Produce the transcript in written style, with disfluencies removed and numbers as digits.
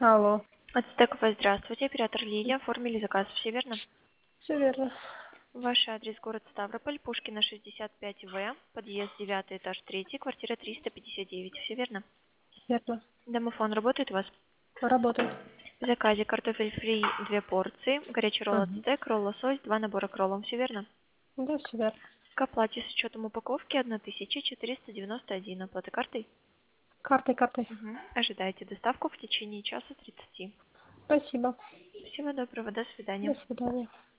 Алло, Ацтекова, здравствуйте. Оператор Лилия. Оформили заказ. Все верно? все верно. Ваш адрес город Ставрополь, Пушкина, 65В, подъезд 9, этаж 3, квартира 359. Все верно? Верно. Домофон работает у вас? Работает. В заказе картофель фри 2 порции, горячий ролл Угу. ацтек, ролл лосось, 2 набора к роллам. Все верно? Да, все верно. К оплате с учетом упаковки 1491. Оплата картой? Картой. Угу. Ожидайте доставку в течение часа 30. Спасибо. Всего доброго. До До свидания. свидания.